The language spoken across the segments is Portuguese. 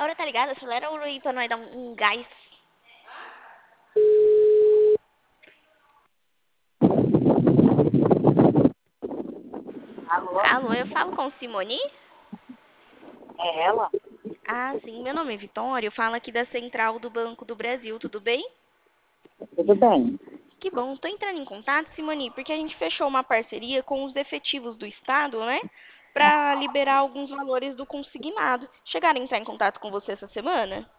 hora, tá ligado? Acelera o aí pra nós dar um gás. Alô? Alô, eu falo com Simone? É ela? Ah, sim, meu nome é Vitória, eu falo aqui da Central do Banco do Brasil, tudo bem? Tudo bem. Que bom, tô entrando em contato, Simone, porque a gente fechou uma parceria com os efetivos do Estado, né? Pra liberar alguns valores do consignado. Chegaram a entrar em contato com você essa semana?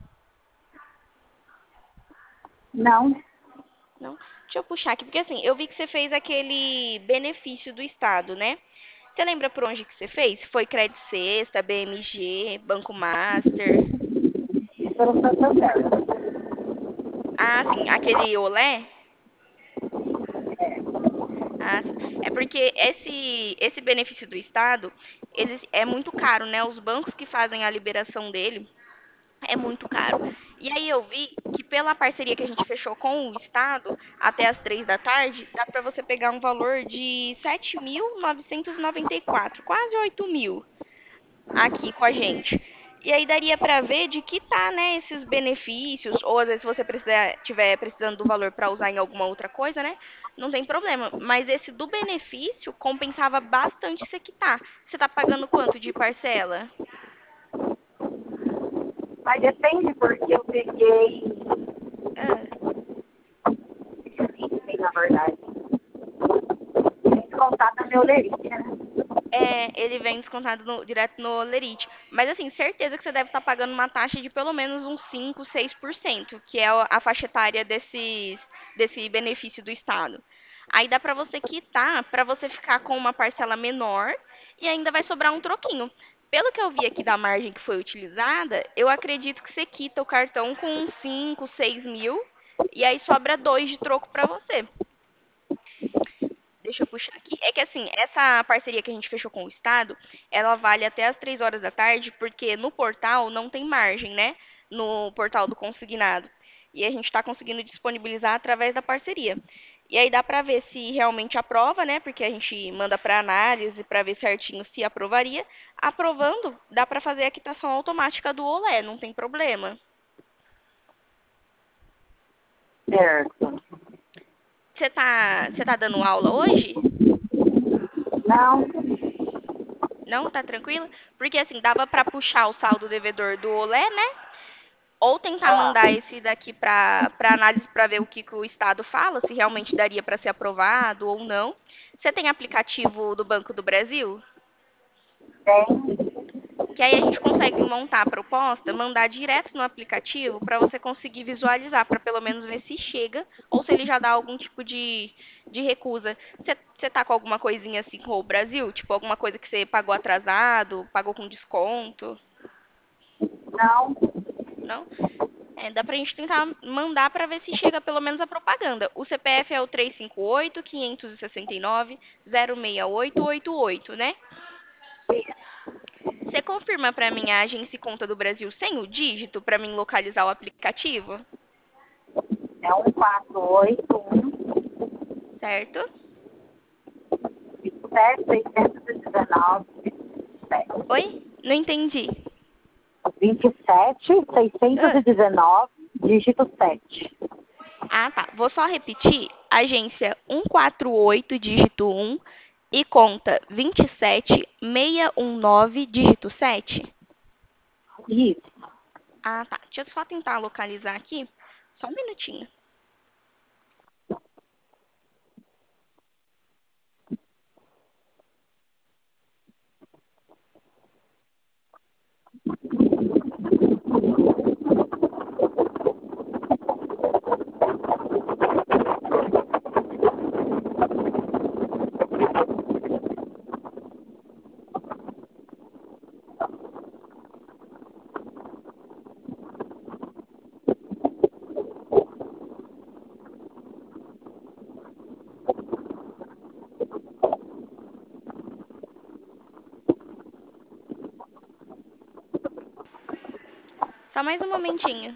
Não, Não? Deixa eu puxar aqui, porque assim, eu vi que você fez aquele benefício do Estado, né? Você lembra por onde que você fez? Foi Credit Sexta, BMG, Banco Master? pelo Santander. Ah, sim, aquele Olé? Ah, sim. É porque esse benefício do Estado, ele é muito caro, né? Os bancos que fazem a liberação dele é muito caro. E aí eu vi que pela parceria que a gente fechou com o Estado, até as 3 da tarde, dá para você pegar um valor de 7.994, quase 8.000 aqui com a gente. E aí daria para ver de que tá, né, esses benefícios, ou às vezes se você tiver precisando do valor para usar em alguma outra coisa, né? Não tem problema. Mas esse do benefício compensava bastante você quitar. Você tá pagando quanto de parcela? Mas depende, porque eu peguei, Ah. na verdade, descontado na meu lerite, né? É, ele vem descontado direto no Lerite. Mas assim, certeza que você deve estar pagando uma taxa de pelo menos uns 5, 6%, que é a faixa etária desse benefício do Estado. Aí dá para você quitar, para você ficar com uma parcela menor e ainda vai sobrar um troquinho. Pelo que eu vi aqui da margem que foi utilizada, eu acredito que você quita o cartão com uns 5, 6 mil e aí sobra 2 de troco para você. Deixa eu puxar aqui. É que assim, essa parceria que a gente fechou com o Estado, ela vale até as 3 horas da tarde, porque no portal não tem margem, né? No portal do consignado. E a gente está conseguindo disponibilizar através da parceria. E aí dá para ver se realmente aprova, né? Porque a gente manda para análise para ver certinho se aprovaria. Aprovando, dá para fazer a quitação automática do Olé, não tem problema. Certo. Você tá dando aula hoje? Não, Não, tá tranquila? Porque assim, dava pra puxar o saldo devedor do Olé, né? Ou tentar mandar esse daqui pra análise pra ver o que que o Estado fala, se realmente daria pra ser aprovado ou não. Você tem aplicativo do Banco do Brasil? tem. Que aí a gente consegue montar a proposta, mandar direto no aplicativo para você conseguir visualizar, para pelo menos ver se chega ou se ele já dá algum tipo de recusa. Você tá com alguma coisinha assim com o Brasil? Tipo, alguma coisa que você pagou atrasado, pagou com desconto? Não, Não? É, dá pra gente tentar mandar para ver se chega pelo menos a propaganda. O CPF é o 358-569-06888, né? Você confirma para mim a agência e conta do Brasil sem o dígito para mim localizar o aplicativo? é 1481 Certo? 27 619 Oi? Não entendi. 27 Ah, 619, dígito 7. tá. Vou só repetir. Agência 148, dígito 1 e conta 27619, dígito 7. Isso. Ah, tá. Deixa eu só tentar localizar aqui. Só um minutinho. Só mais um momentinho.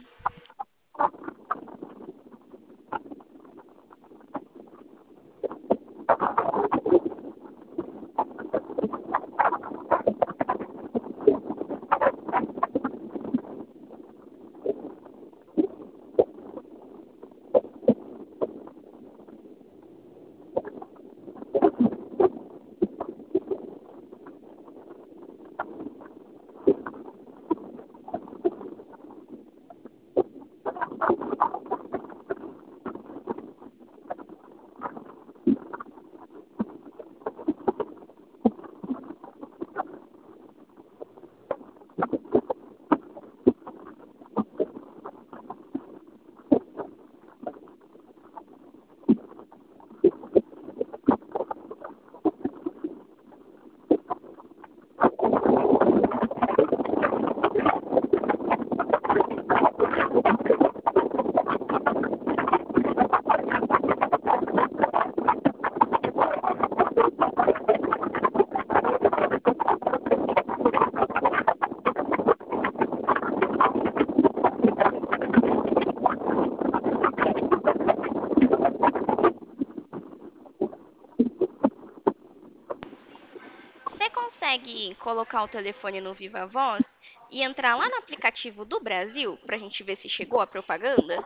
Você consegue colocar o telefone no Viva Voz e entrar lá no aplicativo do Brasil pra gente ver se chegou a propaganda?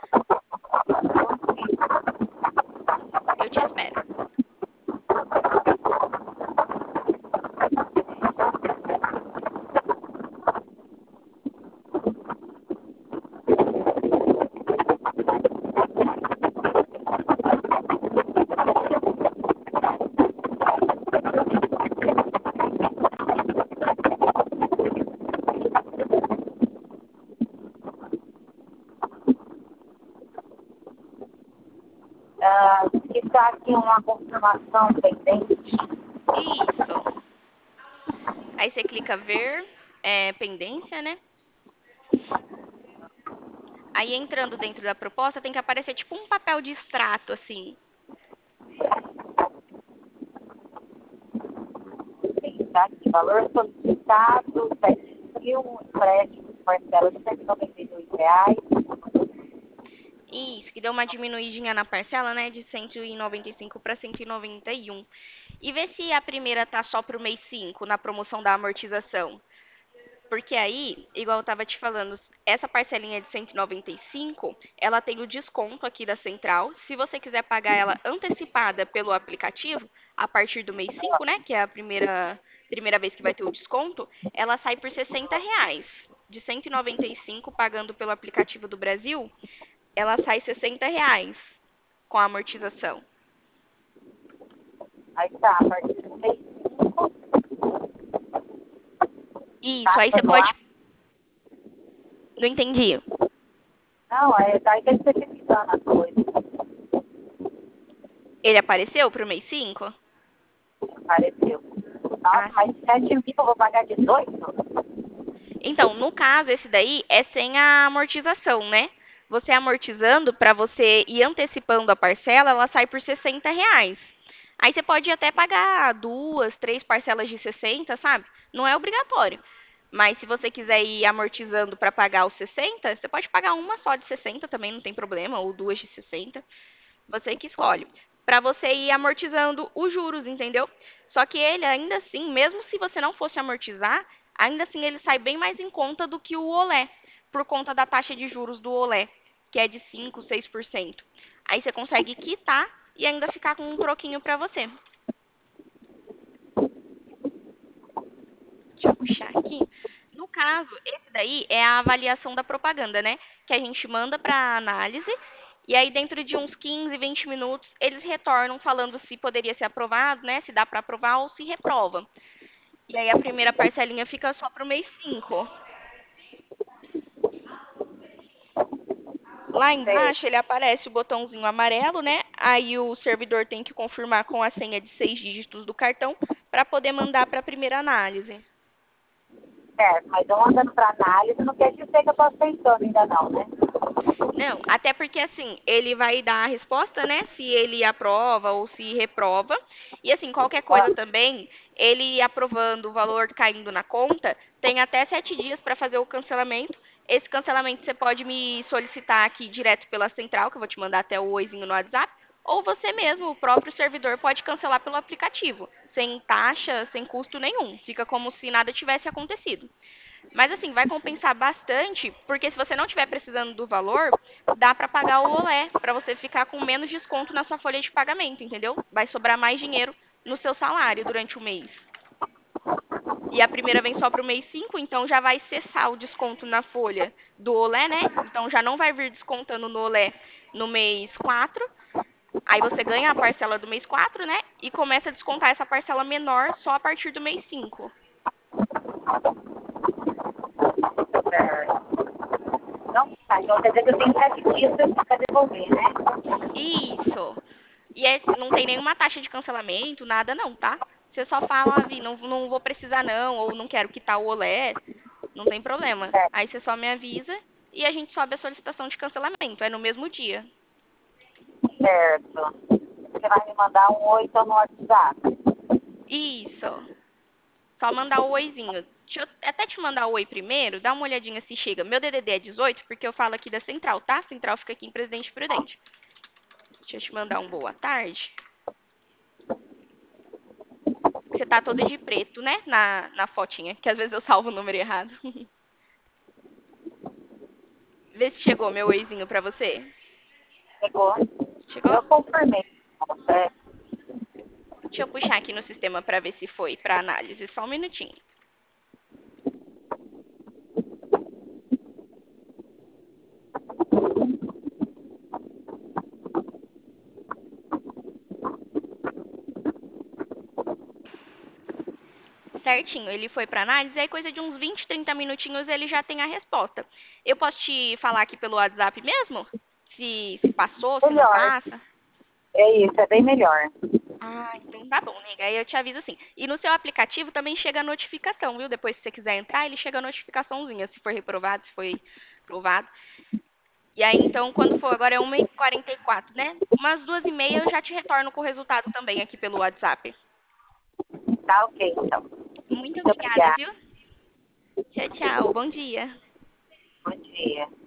Eu te espero. Está aqui uma confirmação pendente. Isso. Aí você clica ver, pendência, né? Aí entrando dentro da proposta tem que aparecer tipo um papel de extrato, assim. Está aqui, valor solicitado, 7 mil, empréstimo, parcela de R$ 192. Isso, que deu uma diminuidinha na parcela, né, de 195 para 191. E vê se a primeira tá só pro mês 5 na promoção da amortização. Porque aí, igual eu tava te falando, essa parcelinha de 195, ela tem o desconto aqui da central. Se você quiser pagar ela antecipada pelo aplicativo, a partir do mês 5, né, que é a primeira vez que vai ter o desconto, ela sai por R$ 60. De 195 pagando pelo aplicativo do Brasil, ela sai R$ 60 com a amortização. Aí está, a partir do mês 5, Isso, aí você taxa do pode. ar. Não entendi. Não, tá aí que ele está pesquisando as coisas. Ele apareceu pro mês 5? Apareceu. Ah, Nossa, mas 7 mil eu vou pagar 18? então, no caso, esse daí é sem a amortização, né? Você amortizando, para você ir antecipando a parcela, ela sai por R$ 60. Aí você pode até pagar duas, três parcelas de 60, sabe? Não é obrigatório. Mas se você quiser ir amortizando para pagar os 60, você pode pagar uma só de 60 também, não tem problema, ou duas de 60. Você que escolhe. Para você ir amortizando os juros, entendeu? Só que ele, ainda assim, mesmo se você não fosse amortizar, ainda assim ele sai bem mais em conta do que o Olé, por conta da taxa de juros do Olé, que é de 5, 6%. Aí você consegue quitar e ainda ficar com um troquinho para você. Deixa eu puxar aqui. No caso, esse daí é a avaliação da propaganda, né? Que a gente manda para análise e aí dentro de uns 15, 20 minutos eles retornam falando se poderia ser aprovado, né? Se dá para aprovar ou se reprova. E aí a primeira parcelinha fica só para o mês 5. Lá Sei. embaixo ele aparece o botãozinho amarelo, né? Aí o servidor tem que confirmar com a senha de 6 dígitos do cartão para poder mandar para a primeira análise. Certo, mas eu andando para análise não quer dizer que eu estou aceitando ainda não, né? Não, até porque assim, ele vai dar a resposta, né? Se ele aprova ou se reprova. E assim, qualquer Ah, coisa também, ele aprovando o valor caindo na conta, tem até 7 dias para fazer o cancelamento. Esse cancelamento você pode me solicitar aqui direto pela central, que eu vou te mandar até o oizinho no WhatsApp. Ou você mesmo, o próprio servidor, pode cancelar pelo aplicativo, sem taxa, sem custo nenhum. Fica como se nada tivesse acontecido. Mas assim, vai compensar bastante, porque se você não estiver precisando do valor, dá para pagar o Olé, para você ficar com menos desconto na sua folha de pagamento, entendeu? Vai sobrar mais dinheiro no seu salário durante o mês. E a primeira vem só para o mês 5, então já vai cessar o desconto na folha do Olé, né? Então já não vai vir descontando no Olé no mês 4. Aí você ganha a parcela do mês 4, né? E começa a descontar essa parcela menor só a partir do mês 5. Então quer dizer que eu tenho 7 dias para devolver, né? Isso. E não tem nenhuma taxa de cancelamento, nada não, tá? Você só fala, Vi, não vou precisar não, ou não quero quitar o olé, não tem problema. Certo. Aí você só me avisa e a gente sobe a solicitação de cancelamento, é no mesmo dia. Certo. Você vai me mandar um oi então no WhatsApp. Isso. Só mandar o oizinho. Deixa eu até te mandar o oi primeiro, dá uma olhadinha se chega. Meu DDD é 18, porque eu falo aqui da Central, tá? Central fica aqui em Presidente Prudente. Deixa eu te mandar um boa tarde. Você tá toda de preto, né? Na fotinha, que às vezes eu salvo o número errado. Vê se chegou meu oizinho pra você. Chegou? Chegou? Eu confirmei. É, Deixa eu puxar aqui no sistema pra ver se foi pra análise. Só um minutinho. Certinho, ele foi pra análise, aí coisa de uns 20, 30 minutinhos ele já tem a resposta. Eu posso te falar aqui pelo WhatsApp mesmo? Se passou, se não melhor. passa? É isso, é bem melhor. Ah, então tá bom, nega. Aí eu te aviso assim. E no seu aplicativo também chega a notificação, viu? Depois, se você quiser entrar, ele chega a notificaçãozinha, se for reprovado, se foi aprovado. E aí, então, quando for, agora é 1h44, né? Umas 2h30 eu já te retorno com o resultado também aqui pelo WhatsApp. Tá ok, então. Muito Muito obrigada, obrigada. viu? Tchau, tchau. Bom dia. Bom dia.